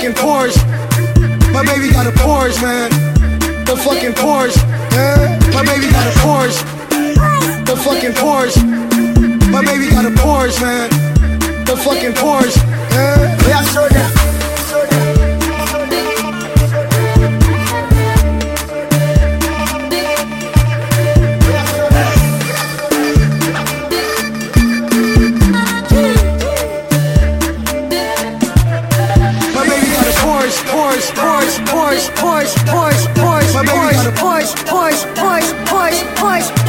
fucking Porsche. My baby got a Porsche, man. The fucking Porsche. Yeah. My baby got a Porsche. The fucking Porsche. My baby got a Porsche, man. The fucking Porsche. Yeah. We are so down. Porsche. My baby got a Porsche.